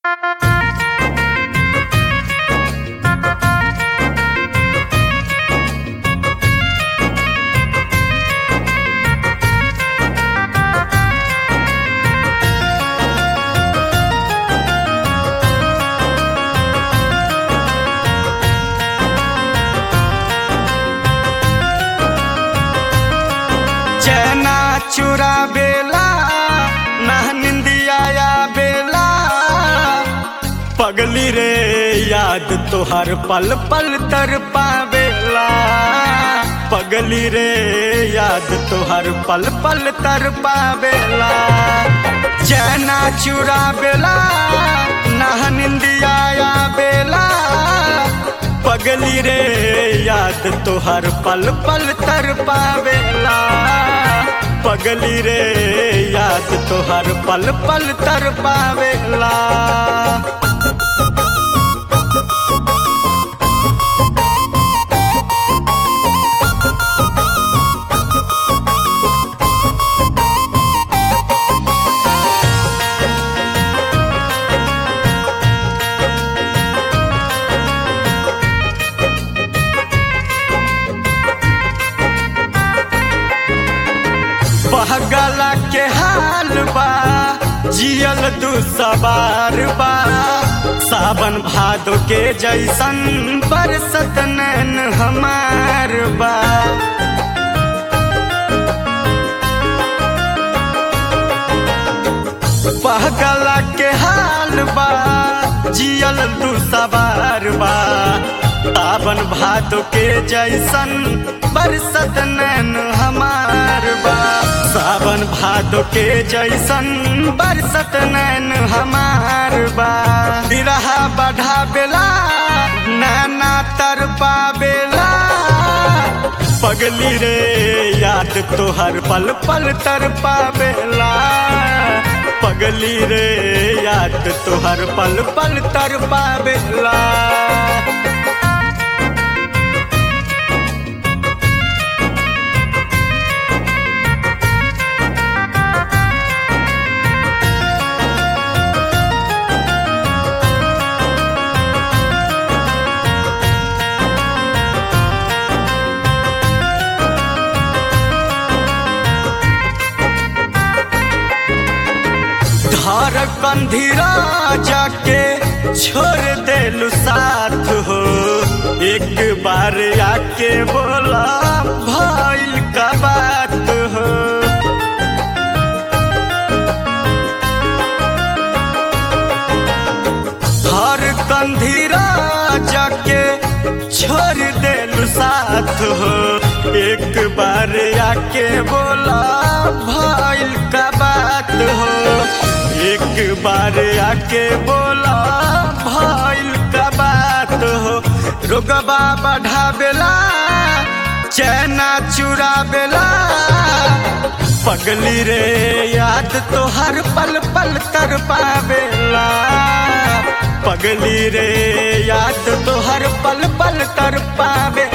चैना चुरा बेला ना निंदिया या बेला पगली रे याद तोहर पल पल तर पावेला। पगली रे याद तोहर पल पल तर पावेला। चैना चुरा बेला ना निंदिया या बेला पगली रे याद तोहर पल पल तर पावेला। पगली रे याद तोहर पल पल तर पावेला। बहगला के हाल बा जियल दू सवार बा सावन भादो के जैसन बरसत नैन हमार बा। बहगला के हाल बा जियल दू सवार बा सावन भादो के जैसन बरसत नैन हमार बा। सावन भादो के जैसन बरसत नैन हमार बा। बिरहा बढ़ा बेला नैना तर पावेला। पगली रे याद तोहर पल पल तर पावेला। पगली रे याद तोहर पल पल तर पावेला। हर कंधीरा जाके छोड़ देलू साथ हो एक बार आके बोला भइल का बात हो। हर कंधीरा जाके छोड़ देलू साथ हो एक बार आके बोला भइल का बात हो। एक बार आके बोला भइल का बात हो। रुगबा बढ़ा बेला चैना चुरा बेला। पगली रे याद तोहर पल पल तर पावेला। पगली रे याद तोहर पल पल तर पावेला।